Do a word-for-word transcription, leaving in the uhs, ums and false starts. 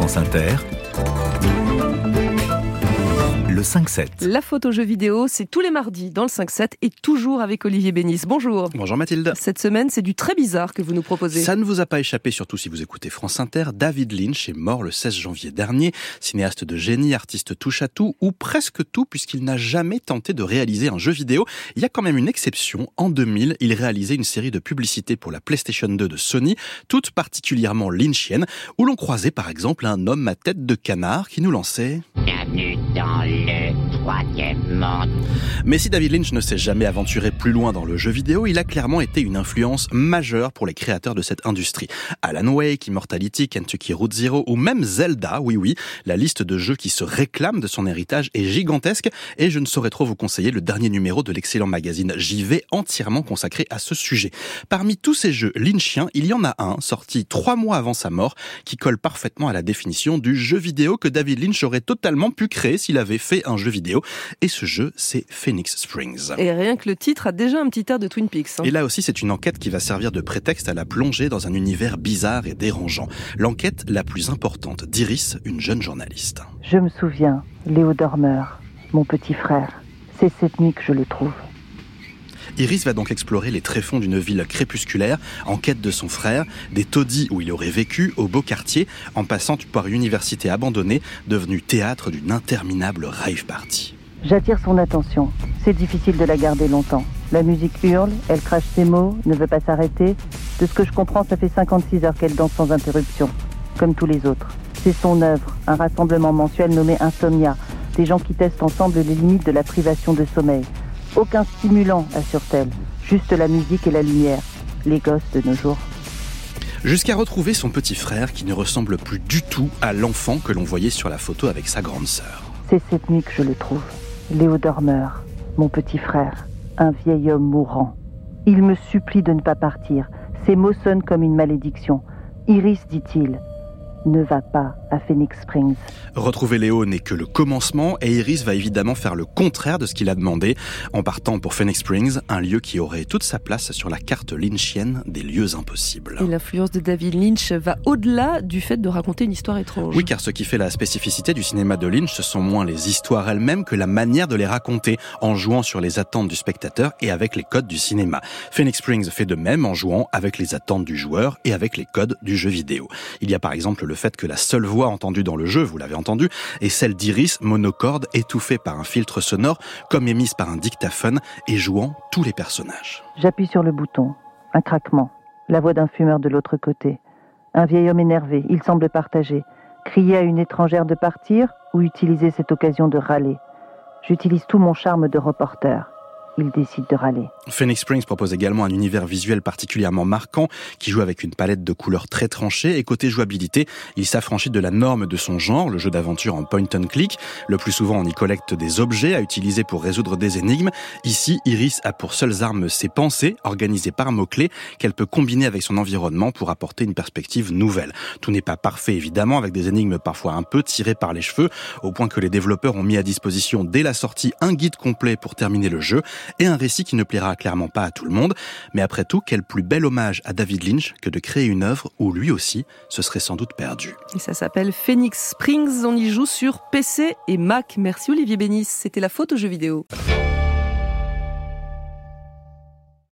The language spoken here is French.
France Inter, le cinq sept. La photo jeu vidéo, c'est tous les mardis dans le cinq sept et toujours avec Olivier Bénis. Bonjour. Bonjour Mathilde. Cette semaine, c'est du très bizarre que vous nous proposez. Ça ne vous a pas échappé, surtout si vous écoutez France Inter. David Lynch est mort le seize janvier dernier. Cinéaste de génie, artiste touche-à-tout, ou presque tout, puisqu'il n'a jamais tenté de réaliser un jeu vidéo. Il y a quand même une exception. En deux mille, il réalisait une série de publicités pour la PlayStation deux de Sony, toutes particulièrement lynchiennes, où l'on croisait par exemple un homme à tête de canard qui nous lançait... Bienvenue dans le troisième monde. Mais si David Lynch ne s'est jamais aventuré plus loin dans le jeu vidéo, il a clairement été une influence majeure pour les créateurs de cette industrie. Alan Wake, Immortality, Kentucky Route Zero ou même Zelda, oui oui, la liste de jeux qui se réclament de son héritage est gigantesque et je ne saurais trop vous conseiller le dernier numéro de l'excellent magazine J V entièrement consacré à ce sujet. Parmi tous ces jeux lynchiens, il y en a un, sorti trois mois avant sa mort, qui colle parfaitement à la définition du jeu vidéo que David Lynch aurait totalement pu créer s'il avait fait un jeu vidéo. Et ce jeu, c'est Phoenix Springs. Et rien que le titre a déjà un petit air de Twin Peaks. Hein. Et là aussi, c'est une enquête qui va servir de prétexte à la plongée dans un univers bizarre et dérangeant. L'enquête la plus importante d'Iris, une jeune journaliste. Je me souviens, Léo Dormeur, mon petit frère. C'est cette nuit que je le trouve. Iris va donc explorer les tréfonds d'une ville crépusculaire, en quête de son frère, des taudis où il aurait vécu, au beau quartier, en passant par une université abandonnée, devenue théâtre d'une interminable rave party. J'attire son attention. C'est difficile de la garder longtemps. La musique hurle, elle crache ses mots, ne veut pas s'arrêter. De ce que je comprends, ça fait cinquante-six heures qu'elle danse sans interruption, comme tous les autres. C'est son œuvre, un rassemblement mensuel nommé Insomnia, des gens qui testent ensemble les limites de la privation de sommeil. Aucun stimulant, assure-t-elle, juste la musique et la lumière. Les gosses de nos jours. Jusqu'à retrouver son petit frère qui ne ressemble plus du tout à l'enfant que l'on voyait sur la photo avec sa grande sœur. C'est cette nuit que je le trouve. Léo Dormeur, mon petit frère, un vieil homme mourant. Il me supplie de ne pas partir. Ses mots sonnent comme une malédiction. Iris, dit-il, ne va pas à Phoenix Springs. Retrouver Léo n'est que le commencement et Iris va évidemment faire le contraire de ce qu'il a demandé en partant pour Phoenix Springs, un lieu qui aurait toute sa place sur la carte lynchienne des lieux impossibles. Et l'influence de David Lynch va au-delà du fait de raconter une histoire étrange. Oui, car ce qui fait la spécificité du cinéma de Lynch, ce sont moins les histoires elles-mêmes que la manière de les raconter, en jouant sur les attentes du spectateur et avec les codes du cinéma. Phoenix Springs fait de même en jouant avec les attentes du joueur et avec les codes du jeu vidéo. Il y a par exemple le fait que la seule voix entendue dans le jeu, vous l'avez entendu, est celle d'Iris, monocorde, étouffée par un filtre sonore, comme émise par un dictaphone et jouant tous les personnages. J'appuie sur le bouton. Un craquement. La voix d'un fumeur de l'autre côté. Un vieil homme énervé, il semble partager. Crier à une étrangère de partir ou utiliser cette occasion de râler. J'utilise tout mon charme de reporter. Il décide de râler. Phoenix Springs propose également un univers visuel particulièrement marquant qui joue avec une palette de couleurs très tranchée et côté jouabilité, il s'affranchit de la norme de son genre, le jeu d'aventure en point and click. Le plus souvent, on y collecte des objets à utiliser pour résoudre des énigmes. Ici, Iris a pour seules armes ses pensées, organisées par mots-clés, qu'elle peut combiner avec son environnement pour apporter une perspective nouvelle. Tout n'est pas parfait, évidemment, avec des énigmes parfois un peu tirées par les cheveux, au point que les développeurs ont mis à disposition dès la sortie un guide complet pour terminer le jeu, et un récit qui ne plaira clairement pas à tout le monde. Mais après tout, quel plus bel hommage à David Lynch que de créer une œuvre où lui aussi se serait sans doute perdu. Et ça s'appelle Phoenix Springs, on y joue sur P C et Mac. Merci Olivier Bénis, c'était la photo jeu vidéo.